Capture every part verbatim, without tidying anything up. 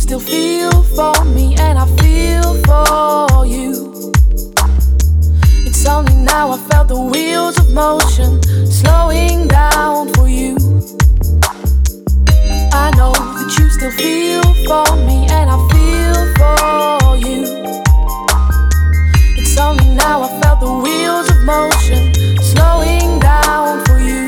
still feel for me and I feel for you. It's only now I felt the wheels of motion slowing down for you. I know that you still feel for me and I feel for you. It's only now I felt the wheels of motion slowing down for you.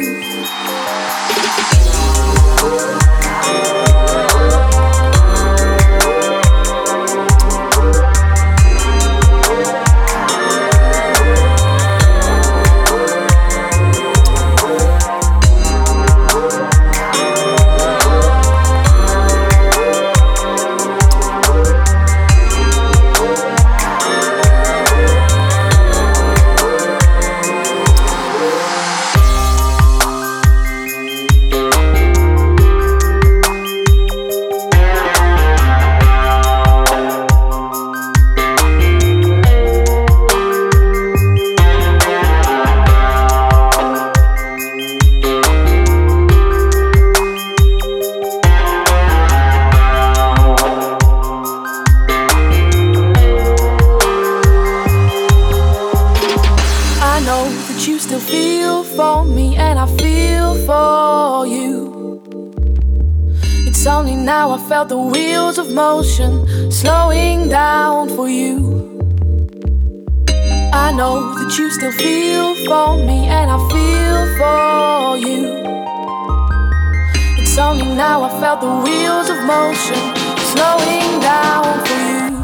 You still feel for me and I feel for you. It's only now I felt the wheels of motion slowing down for you. I know that you still feel for me and I feel for you. It's only now I felt the wheels of motion slowing down for you.